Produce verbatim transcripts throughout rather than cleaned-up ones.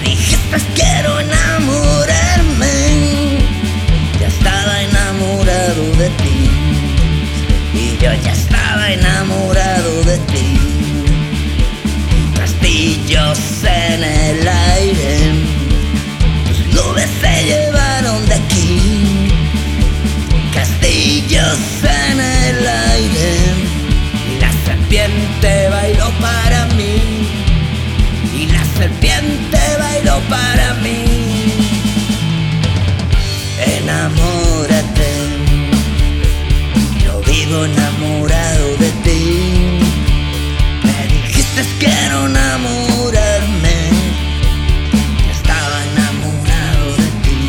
dijiste quiero enamorarme, ya estaba enamorado de ti, y yo ya estaba enamorado de ti. Castillos en el aire, tus nubes se llevaron de aquí. Castillos en el aire, y la serpiente bailó para mí, y la serpiente bailó para mí. Enamórate, yo vivo enamorado de ti. Me dijiste quiero enamorarme, yo estaba enamorado de ti.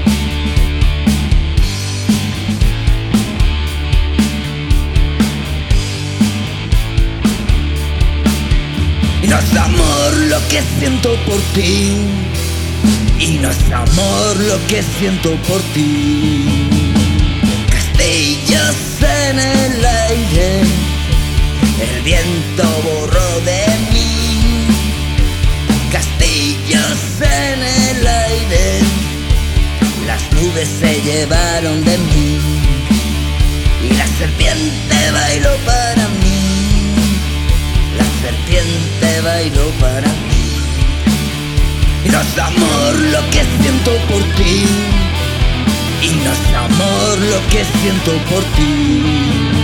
Y no es amor lo que siento por ti, y no es amor lo que siento por ti. Castillos en el aire, el viento borró de mí. Castillos en el aire, las nubes se llevaron de mí, y la serpiente bailó para mí. La serpiente bailó para mí. Y no es amor lo que siento por ti, y no es amor lo que siento por ti.